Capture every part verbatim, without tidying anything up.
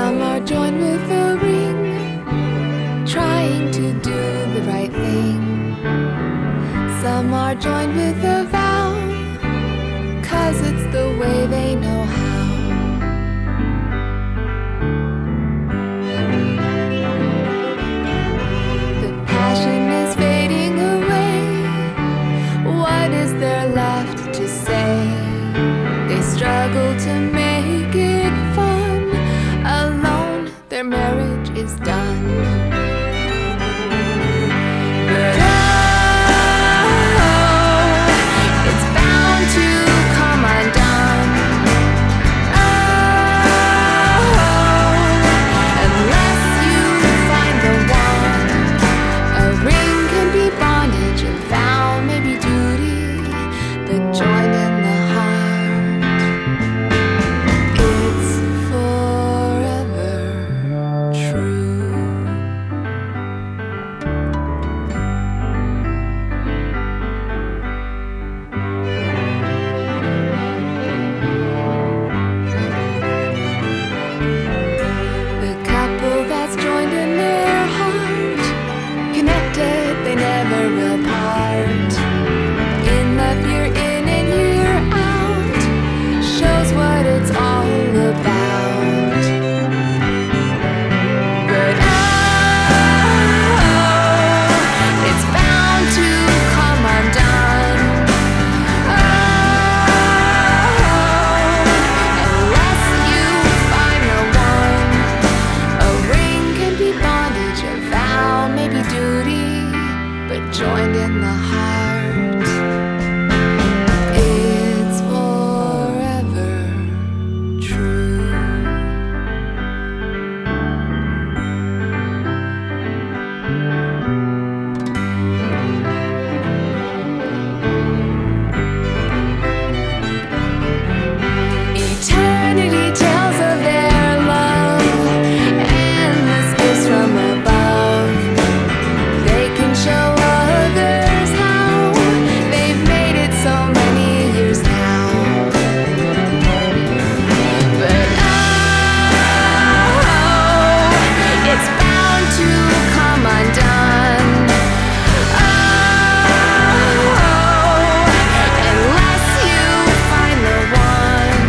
Some are joined with a ring, trying to do the right thing. Some are joined with a vow, 'cause it's the way they know how. The passion is fading away. What is there left to say? They struggle to make it fun. Alone, their marriage is done. But oh, it's bound to come undone. Oh, unless you find the one. A ring can be bondage, a vow may be duty, but joined in the heart, it's forever true. The couple that's joined in their heart, connected, they never will part. In love, year in and year out, shows what it's all about. But oh, it's bound to come undone. Oh, unless you find the one. A ring can be bondage, a vow may be duty, but joined in the heart, it's forever true. Eternity tells of their love, endless gifts from above. They can show others how. They've made it so many years now. But oh, it's bound to come undone. Oh, unless you find the one.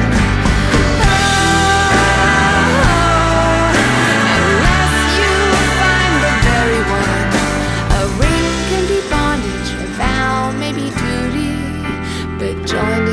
Oh, unless you find the very one. A ring can be bondage, a vow may be duty, but joined